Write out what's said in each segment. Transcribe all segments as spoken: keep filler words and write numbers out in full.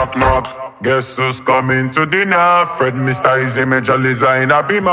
Knock, knock. Guess who's coming to dinner? Fred, Mister Easy, Major Liza in a beamer.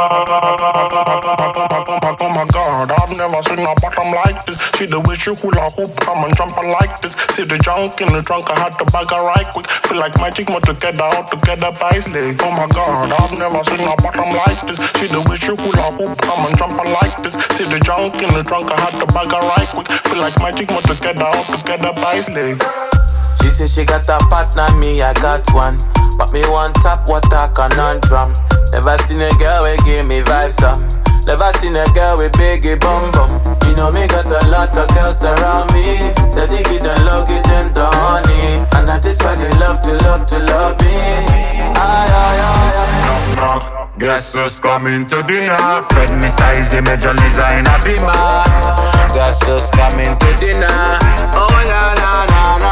Oh my God, I've never seen a bottom like this. See the way she hula hoop, come and jump like this. See the junk in the trunk, I had to bag her right quick. Feel like magic, more together, all together by leg. Oh my God, I've never seen a bottom like this. See the way she hula hoop, come and jump like this. See the junk in the trunk, I had to bag her right quick. Feel like magic, more together, all together by leg. She say she got a partner, me I got one. But me one tap water conundrum. Never seen a girl with give me vibes up. Never seen a girl with biggie bum bum. You know me got a lot of girls around me. Said they get them low, get them the honey. And that is why they love to love to love me. Aye, aye, aye, aye. Knock, knock. Guess who's coming to dinner? Fred, Mister Easy, Major Liza in a beamer. Guess who's coming to dinner? Oh na na na na.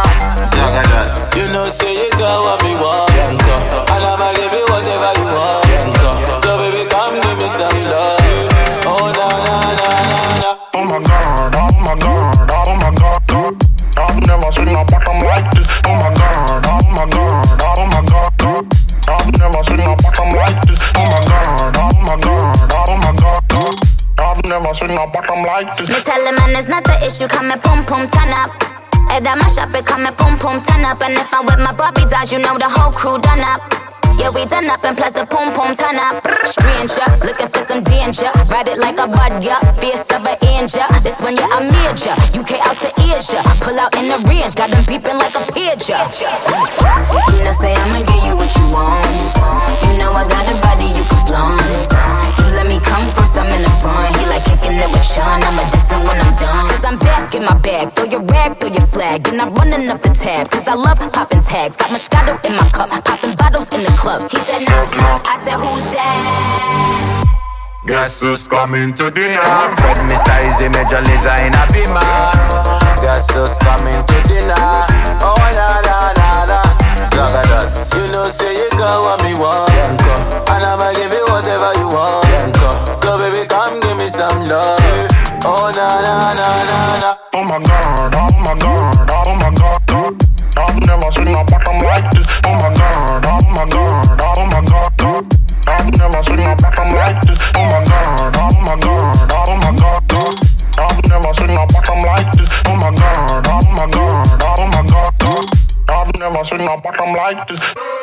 You know say you got what me want, Yanko. And I'ma give you whatever you want, Yanko. So baby come give me some love. Oh na na na na na. Oh my God, oh my God, oh my God, God. I've never seen a bottom like this. Oh my God, oh my God, oh my God, God. I've never seen a bottom like this. Oh my God, oh my God, oh my God, God. I've never seen a bottom like this. Me tell him man it's not an issue, come and pum pum turn up. Head at my shop, it come and pum pum turn up. And if I'm with my Barbie dolls, you know the whole crew done up. Yeah, we done up and plus the pum pum turn up. Stranger, looking for some danger. Ride it like a bud, yeah, fierce of an angel. This one, yeah, I'm major. U K out to Asia, pull out in the range, got them peeping like a pigeon. You know, say I'ma give you what you want. You know I got a body you can flaunt. You let me come first, I'm in the front. He like kicking it with Sean, I'm a distant when I'm done. Cause I'm back in my bag, throw your rag, throw your flag. And I'm running up the tab, cause I love popping tags. Got Moscato in my cup, popping bottles in the club. He said knock knock, I said who's that? Guess who's coming to dinner? Fred, Mister Easy, Major Liza in a beamer. Guess who's coming to dinner? Oh na na na na. Zagadat. You know say you got what me want, Yanko. And I'ma give you whatever you want, Yanko. So baby come give me some love. Oh na na na na na. Oh my God, oh my God, oh my God, God. I've never seen a bottom like this. Oh my God, oh my God, oh my God, God. I've never seen a bottom like this. Oh my God, oh my God, oh my God, God. I've never seen a bottom like this. Oh my God, oh my God, oh my God, God. I've never seen a bottom like this.